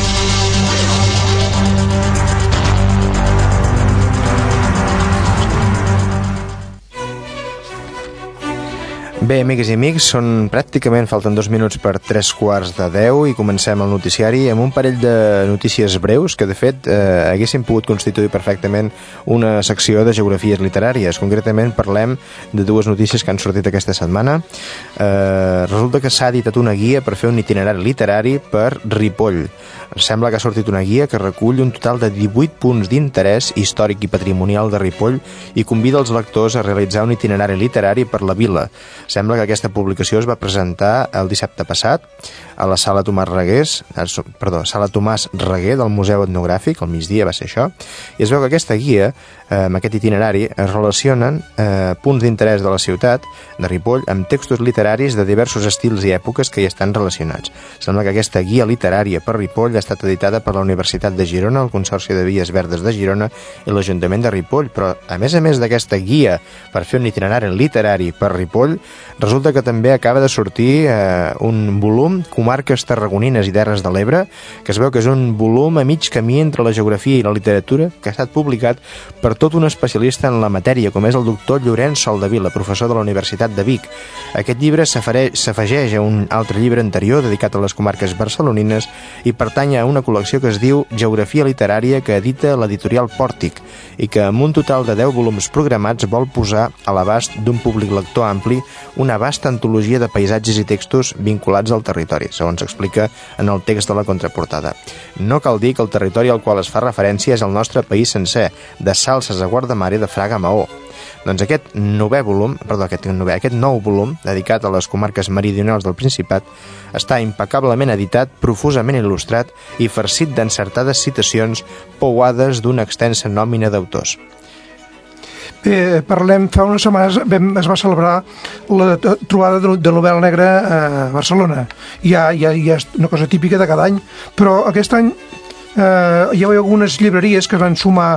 Bé, amigues i amics, falten 2 minuts per 3:45 i comencem el noticiari amb un parell de notícies breus que, de fet, haguessin pogut constituir perfectament una secció de geografies literàries. Concretament, parlem de 2 notícies que han sortit aquesta setmana. Resulta que s'ha editat una guia per fer un itinerari literari per Ripoll. Sembla que ha sortit una guia que recull un total de 18 punts d'interès històric i patrimonial de Ripoll i convida els lectors a realitzar un itinerari literari per la vila. Sembla que aquesta publicació es va presentar el dissabte passat a la sala Tomàs Reguer del Museu Etnogràfic, al migdia va ser això, i es veu que aquesta guia, amb aquest itinerari, es relacionen punts d'interès de la ciutat de Ripoll amb textos literaris de diversos estils i èpoques que hi estan relacionats. Sembla que aquesta guia literària per Ripoll ha estat editada per la Universitat de Girona, el Consorci de Vies Verdes de Girona i l'Ajuntament de Ripoll, però a més d'aquesta guia per fer un itinerari literari per Ripoll, resulta que també acaba de sortir un volum, Comarques tarragonines i terres de l'Ebre, que es veu que és un volum a mig camí entre la geografia i la literatura, que ha estat publicat per tot un especialista en la matèria, com és el doctor Llorenç Soldevila, professor de la Universitat de Vic. Aquest llibre s'afegeix a un altre llibre anterior dedicat a les comarques barcelonines i pertany a una col·lecció que es diu Geografia Literària, que edita l'editorial Pòrtic i que amb un total de 10 volums programats vol posar a l'abast d'un públic lector ampli una vasta antologia de paisatges i textos vinculats al territori, segons explica en el text de la contraportada. No cal dir que el territori al qual es fa referència és el nostre país sencer, de Salses a Guardamar i de Fraga a Maó. Doncs aquest nou volum, dedicat a les comarques meridionals del Principat, està impecablement editat, profusament il·lustrat i farcit d'encertades citacions pouades d'una extensa nòmina d'autors. Parlem, fa unes setmanes es va celebrar la trobada de novel·la negra a Barcelona. Ja és una cosa típica de cada any, però aquest any hi ha algunes llibreries que van sumar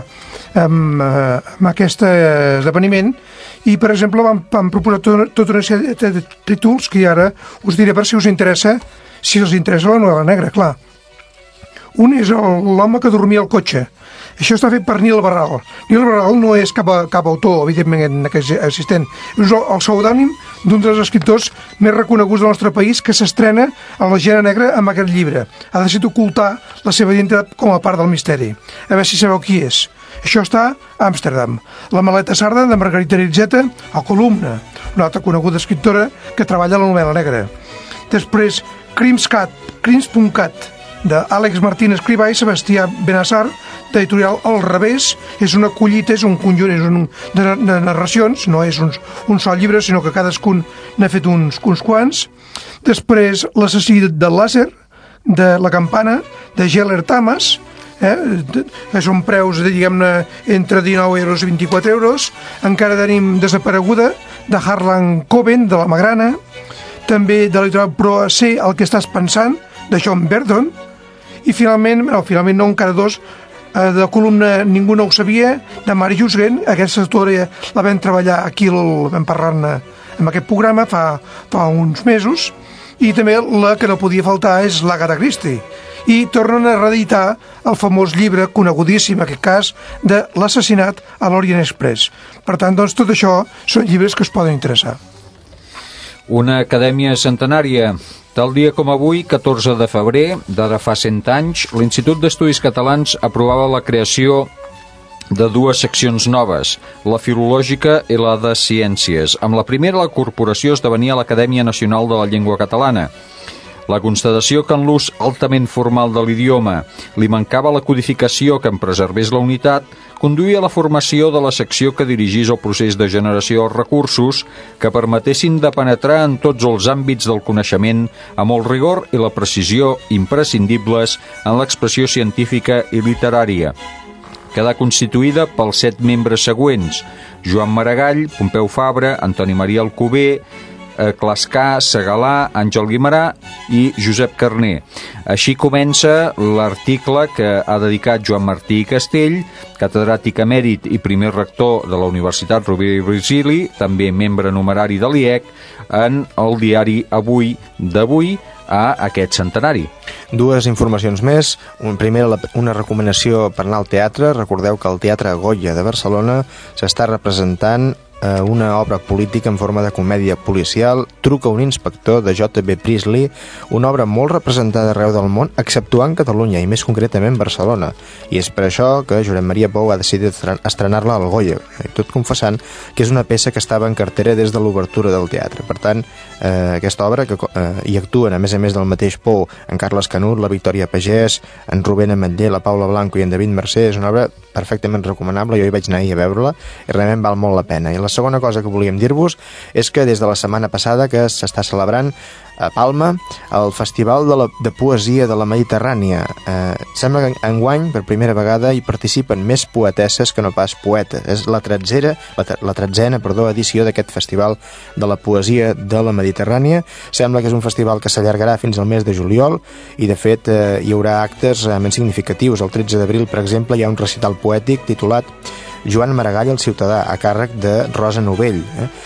amb aquest esdeveniment i, per exemple, van proposar tota una sèrie de títols que ara us diré per si us interessa, si els interessa la novel·la negra, clar. Un és L'home que dormia al cotxe. Això està fet per Nil Barral. Nil Barral no és cap autor, evidentment, existent. És el pseudònim d'un dels escriptors més reconeguts del nostre país que s'estrena a la Gena Negra amb aquest llibre. Ha decidit ocultar la seva identitat com a part del misteri. A veure si sabeu qui és. Això està a Amsterdam. La maleta sarda de Margarita Ritzeta, a Columna, una altra coneguda escriptora que treballa a la novel·la negra. Després, Crims.cat, d'Àlex Martínez Cribà i Sebastià Benassar, d'editorial Al Revés. És una collita, és un conjunt de narracions, no és un sol llibre, sinó que cadascun n'ha fet uns quants. Després, L'assassí del làser, de La campana, de Geller Tamas, són preus, diguem-ne, entre 19 euros i 24 euros. Encara tenim Desapareguda, de Harlan Coben, de La Magrana. També de l'editorial Pro C, El que estàs pensant, de John Verdon. I finalment no, encara dos, de Columna Ningú no ho sabia, de Mari Jusgren. Aquesta autora la vam treballar aquí, vam parlar-ne en aquest programa fa uns mesos. I també la que no podia faltar és l'Agatha Christie. I tornen a reeditar el famós llibre, conegudíssim en aquest cas, de L'assassinat a l'Orient Express. Per tant, doncs, tot això són llibres que us poden interessar. Una acadèmia centenària. Tal dia com avui, 14 de febrer, d'ara fa 100 anys, l'Institut d'Estudis Catalans aprovava la creació de dues seccions noves, la filològica i la de ciències. Amb la primera, la corporació esdevenia l'Acadèmia Nacional de la Llengua Catalana. La constatació que en l'ús altament formal de l'idioma li mancava la codificació que en preservés la unitat conduïa a la formació de la secció que dirigís el procés de generació dels recursos que permetessin de penetrar en tots els àmbits del coneixement amb el rigor i la precisió imprescindibles en l'expressió científica i literària. Quedà constituïda pels 7 membres següents: Joan Maragall, Pompeu Fabra, Antoni Maria Alcover, Clascar, Segalà, Àngel Guimerà i Josep Carner. Així comença l'article que ha dedicat Joan Martí Castell, catedràtic emèrit i primer rector de la Universitat Rovira i Virgili, també membre numerari de l'IEC, en el diari Avui d'avui a aquest centenari. Dues informacions més. Primera, una recomanació per anar al teatre. Recordeu que al Teatre Goya de Barcelona s'està representant una obra política en forma de comèdia policial, Truca un inspector, de J.B. Priestley, una obra molt representada arreu del món, exceptuant Catalunya, i més concretament Barcelona. I és per això que Josep Maria Pou ha decidit estrenar-la al Goya, tot confessant que és una peça que estava en cartera des de l'obertura del teatre. Per tant, aquesta obra, que hi actuen, a més del mateix Pou, en Carles Canut, la Victòria Pagès, en Rubén Ametller, la Paula Blanco i en David Mercè, és una obra perfectament recomanable. Jo hi vaig anar ahir a veure-la i realment val molt la pena. I la segona cosa que volíem dir-vos és que des de la setmana passada que s'està celebrant a Palma el Festival de Poesia de la Mediterrània. Sembla que enguany, per primera vegada, hi participen més poetesses que no pas poetes. És la tretzena edició d'aquest Festival de la Poesia de la Mediterrània. Sembla que és un festival que s'allargarà fins al mes de juliol i, de fet, hi haurà actes ben significatius. El 13 d'abril, per exemple, hi ha un recital poètic titulat Joan Maragall, el ciutadà, a càrrec de Rosa Novell.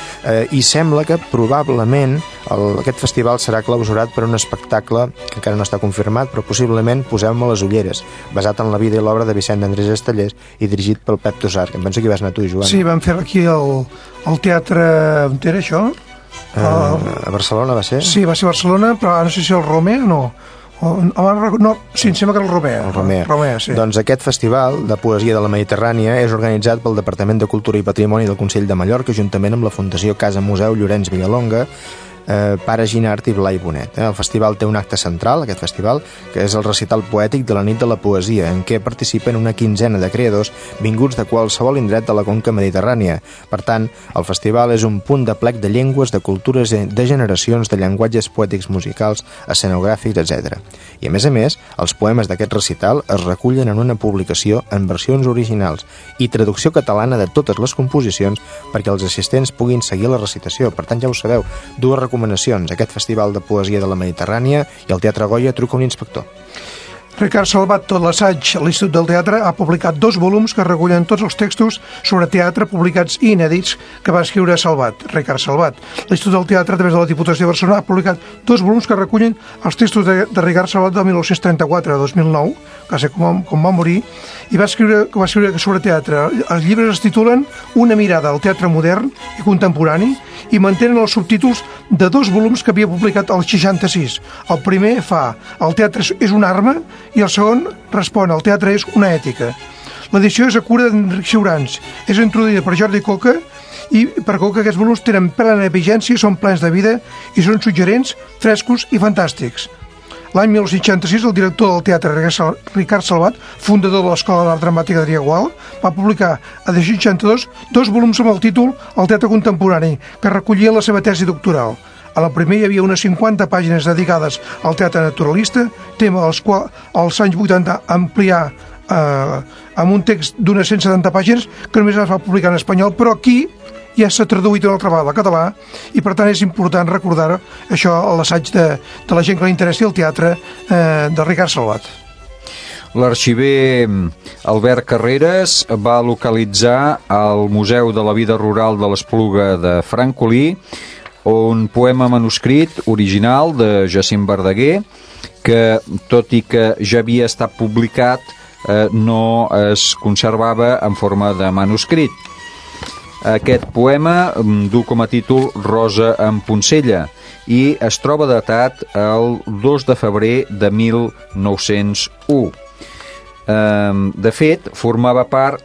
I sembla que probablement aquest festival serà clausurat per un espectacle que encara no està confirmat, però possiblement Poseu-me les ulleres, basat en la vida i l'obra de Vicent Andrés Estellers i dirigit pel Pep Tossar, que em penso que hi vas anar tu, Joan. Sí, vam fer aquí al teatre... On era això? A Barcelona va ser? Sí, va ser a Barcelona, però no sé si el Romea no... No, sí, em sembla que el Romea, sí. Doncs aquest festival de poesia de la Mediterrània és organitzat pel Departament de Cultura i Patrimoni del Consell de Mallorca, juntament amb la Fundació Casa Museu Llorenç Villalonga, Pare Ginart i Blai Bonet. El festival té un acte central, aquest festival, que és el recital poètic de la nit de la poesia, en què participen una quinzena de creadors vinguts de qualsevol indret de la conca mediterrània. Per tant, el festival és un punt de plec de llengües, de cultures, de generacions, de llenguatges poètics musicals, escenogràfics, etc. I a més, els poemes d'aquest recital es recullen en una publicació en versions originals i traducció catalana de totes les composicions perquè els assistents puguin seguir la recitació. Per tant, ja ho sabeu, dues recomanacions, aquest Festival de Poesia de la Mediterrània i el Teatre Goya Truca un inspector. Ricard Salvat, tot l'assaig a l'Institut del Teatre, ha publicat 2 volums que recullen tots els textos sobre teatre publicats i inèdits que va escriure Salvat, Ricard Salvat. L'Institut del Teatre, a través de la Diputació de Barcelona, ha publicat 2 volums que recullen els textos de Ricard Salvat de 1934 a 2009, quasi com va morir, i va escriure sobre teatre. Els llibres es titulen Una mirada al teatre modern i contemporani i mantenen els subtítols de 2 volums que havia publicat al 66. El primer fa El teatre és una arma i el segon respon El teatre és una ètica. L'edició és a cura d'Enric Siurans, és introduïda per Jordi Coca i per Coca aquests volums tenen plena vigència, són plens de vida i són suggerents, frescos i fantàstics. L'any 1966, el director del teatre, Ricard Salvat, fundador de l'Escola d'Art Dramàtica d'Adrià Gual, va publicar a 1962 2 volums amb el títol El teatre contemporani, que recollien la seva tesi doctoral. A la primera hi havia unes 50 pàgines dedicades al teatre naturalista, tema dels quals als anys 80 ampliar amb un text d'unes 170 pàgines que només es va publicar en espanyol, però aquí ja s'ha traduït una altra vegada al català i per tant és important recordar això a l'assaig de la gent que li interessi el teatre de Ricard Salvat. L'arxiver Albert Carreras va localitzar al Museu de la Vida Rural de l'Espluga de Francolí un poema manuscrit original de Jacint Verdaguer que, tot i que ja havia estat publicat, no es conservava en forma de manuscrit. Aquest poema du com a títol Rosa en Poncella i es troba datat el 2 de febrer de 1901. De fet, formava part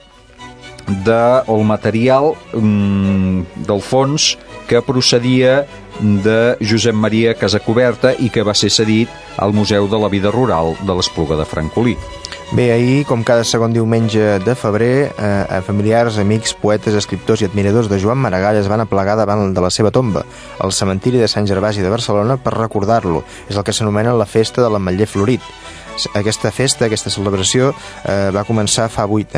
del material del fons que procedia de Josep Maria Casacoberta i que va ser cedit al Museu de la Vida Rural de l'Espluga de Francolí. Bé, ahir, com cada segon diumenge de febrer, familiars, amics, poetes, escriptors i admiradors de Joan Maragall es van aplegar davant de la seva tomba, al cementiri de Sant Gervasi de Barcelona, per recordar-lo. És el que s'anomena la Festa de l'Ametller Florit. Aquesta festa, aquesta celebració va començar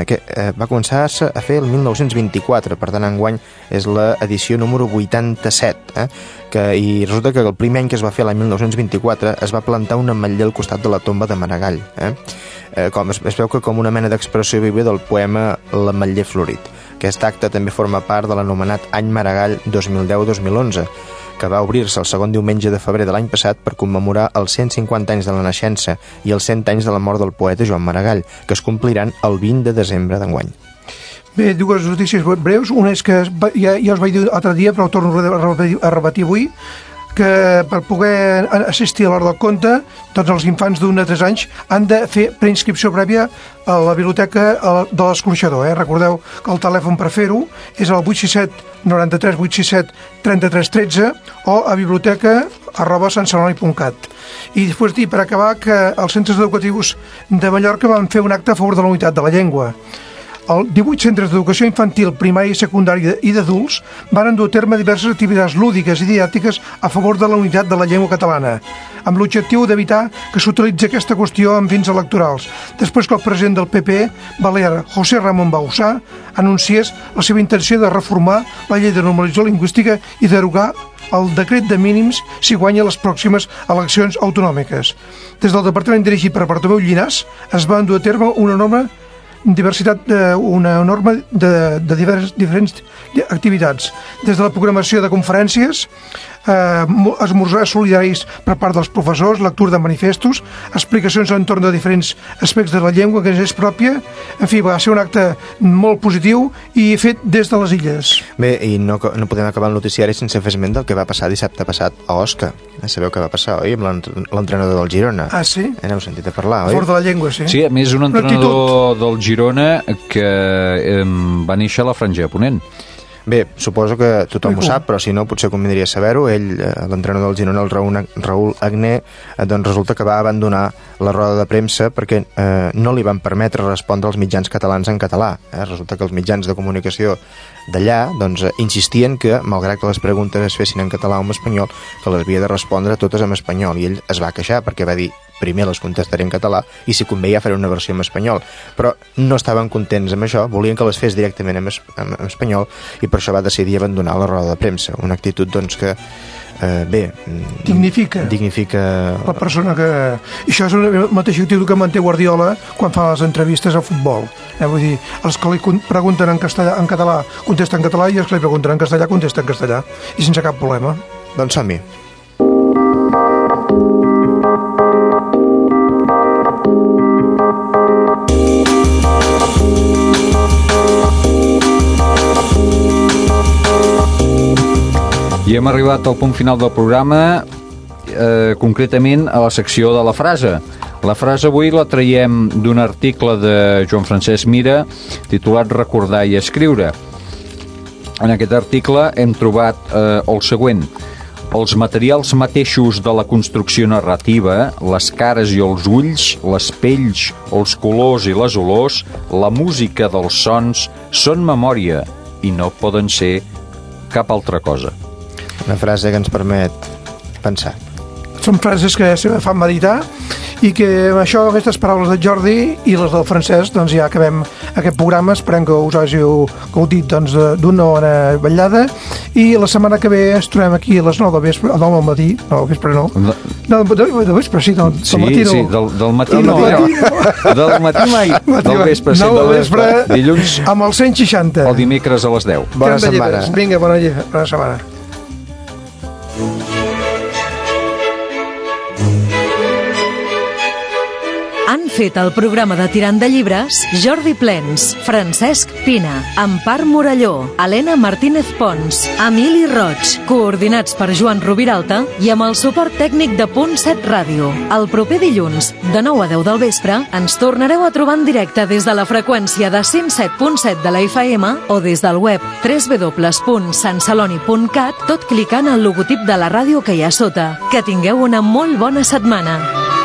a fer el 1924, per tant enguany és l'edició número 87, i resulta que el primer any que es va fer l'any 1924 es va plantar un ametller al costat de la tomba de Maragall, es veu que com una mena d'expressió viva del poema L'Ametller Florit. Aquest acte també forma part de l'anomenat Any Maragall 2010-2011, que va obrir-se el segon diumenge de febrer de l'any passat per commemorar els 150 anys de la naixença i els 100 anys de la mort del poeta Joan Maragall, que es compliran el 20 de desembre d'enguany. Bé, 2 notícies breus. Una és que ja us vaig dir l'altre dia, però ho torno a repetir avui, que per poder assistir a l'hora del conte, tots els infants d'1 a 3 anys han de fer preinscripció prèvia a la biblioteca de l'Escorxador. Recordeu que el telèfon per fer-ho és el 867 93 867 33 13 o a biblioteca@santceloni.cat. I després dir, per acabar, que els centres educatius de Mallorca van fer un acte a favor de la unitat de la llengua. 18 centres d'educació infantil, primària i secundària i d'adults van dur a terme diverses activitats lúdiques i didàctiques a favor de la unitat de la llengua catalana, amb l'objectiu d'evitar que s'utilitzi aquesta qüestió amb fins electorals, després que el president del PP, balear José Ramón Bauzá, anunciés la seva intenció de reformar la llei de normalització lingüística i derogar el decret de mínims si guanya les pròximes eleccions autonòmiques. Des del departament dirigit per Bartomeu Llinàs es va dur a terme una norma de diferents activitats, des de la programació de conferències, esmorzars solidaris per part dels professors, lectura de manifestos, explicacions entorn de diferents aspectes de la llengua que és pròpia. En fi, va ser un acte molt positiu i fet des de les illes. Bé, i no podem acabar el noticiari sense fer esment del que va passar dissabte passat a Osca. Sabeu què va passar, oi? Amb l'entrenador del Girona. Ah, sí? N'heu sentit a parlar, oi? A favor de la llengua, sí. Sí, a més un entrenador del Girona que va néixer a la Franja de Ponent. Bé, suposo que tothom ho sap, però si no, potser convindria saber-ho. Ell, l'entrenador del Girona, el Raúl Agné, doncs resulta que va abandonar la roda de premsa perquè no li van permetre respondre als mitjans catalans en català. Resulta que els mitjans de comunicació d'allà doncs, insistien que, malgrat que les preguntes es fessin en català o en espanyol, que les havia de respondre totes en espanyol, i ell es va queixar perquè va dir: primer les contestaré en català i si convé ja faré una versió en espanyol. Però no estaven contents amb això, volien que les fes directament en espanyol, i per això va decidir abandonar la roda de premsa. Una actitud doncs que dignifica la persona que... I això és la mateixa actitud que manté Guardiola quan fa les entrevistes al futbol. Vull dir, els que li pregunten en català contesten en català, i els que li pregunten en castellà contesten en castellà, i sense cap problema. Doncs som-hi. I hem arribat al punt final del programa, concretament a la secció de la frase. La frase avui la traiem d'un article de Joan Francesc Mira titulat Recordar i escriure. En aquest article hem trobat el següent: els materials mateixos de la construcció narrativa, les cares i els ulls, les pells, els colors i les olors, la música dels sons, són memòria i no poden ser cap altra cosa. Una frase que ens permet pensar. Són frases que fan meditar, i que amb això, aquestes paraules de Jordi i les del Francesc, doncs ja acabem aquest programa. Esperem que us hàgiu gaudit doncs, d'una bona vetllada, i la setmana que ve ens trobem aquí a les 9 del vespre, no, del matí, no, del vespre no, del vespre sí, del matí no. Sí, del matí no, del matí mai, del vespre sí, del vespre, dilluns amb el 160. El dimecres a les 10. Bona setmana. Vinga, bona setmana. Han fet el programa de Tirant de Llibres Jordi Plens, Francesc Pina, Empar Morelló, Helena Martínez Pons, Emili Roig, coordinats per Joan Rubiralta i amb el suport tècnic de Punt 7 Ràdio. El proper dilluns, de 9 a 10 del vespre, ens tornareu a trobar en directe des de la freqüència de 107.7 de la FM o des del web www.santceloni.cat, tot clicant el logotip de la ràdio que hi ha sota. Que tingueu una molt bona setmana.